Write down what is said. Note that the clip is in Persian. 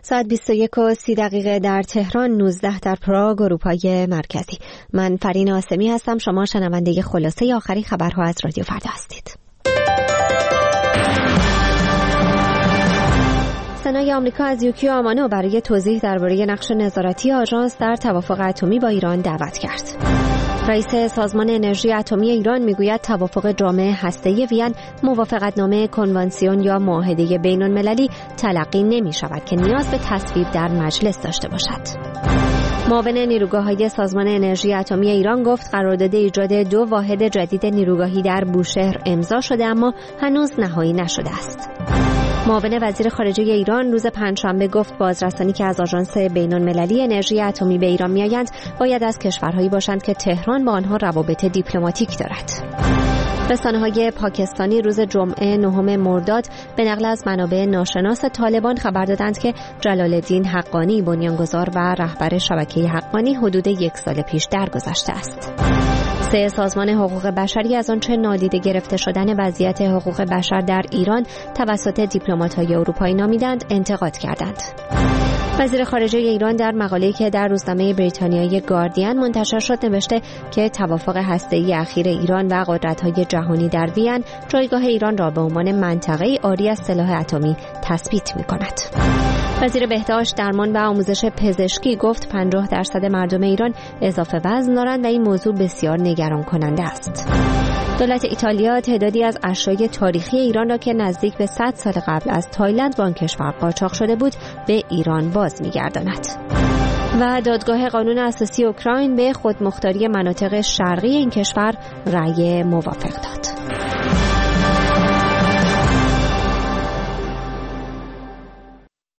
ساعت 21:30 در تهران، 19 در پراگ، اروپای مرکزی. من فرین آسمی هستم. شما شنونده خلاصه آخرین خبرها از رادیو فردا هستید. سنای آمریکا از یوکیو آمانو برای توضیح درباره نقش نظارتی آژانس در توافق اتمی با ایران دعوت کرد. رئیس سازمان انرژی اتمی ایران میگوید توافق جامع هسته‌ای وین موافقتنامه کنوانسیون یا معاهده بین‌المللی تلقی نمی‌شود که نیاز به تصویب در مجلس داشته باشد. معاون نیروگاه‌های سازمان انرژی اتمی ایران گفت قرارداد ایجاد 2 واحد جدید نیروگاهی در بوشهر امضا شده اما هنوز نهایی نشده است. معاون وزیر خارجه ایران روز پنجشنبه گفت بازرسانی که از آژانس بین‌المللی انرژی اتمی به ایران میآیند باید از کشورهایی باشند که تهران با آنها روابط دیپلماتیک دارد. رسانه‌های پاکستانی روز جمعه 9 مرداد به نقل از منابع ناشناس طالبان خبر دادند که جلال الدین حقانی بنیانگذار و رهبر شبکه حقانی حدود 1 سال پیش درگذشته است. 3 سازمان حقوق بشری از آنچه نادیده گرفته شدن وضعیت حقوق بشر در ایران توسط دیپلمات‌های اروپایی نامیدند انتقاد کردند. وزیر خارجه ایران در مقاله‌ای که در روزنامه بریتانیایی گاردین منتشر شد نوشته که توافق هسته‌ای اخیر ایران و قدرت‌های جهانی در وین جایگاه ایران را به عنوان منطقه‌ای عاری از سلاح اتمی تثبیت می‌کند. وزیر بهداشت، درمان و آموزش پزشکی گفت 50% مردم ایران اضافه وزن دارند و این موضوع بسیار نگران کننده است. دولت ایتالیا تعدادی از اشیاء تاریخی ایران را که نزدیک به 100 سال قبل از تایلند به آن کشور قاچاق شده بود به ایران باز می‌گرداند. و دادگاه قانون اساسی اوکراین به خودمختاری مناطق شرقی این کشور رأی موافق داد.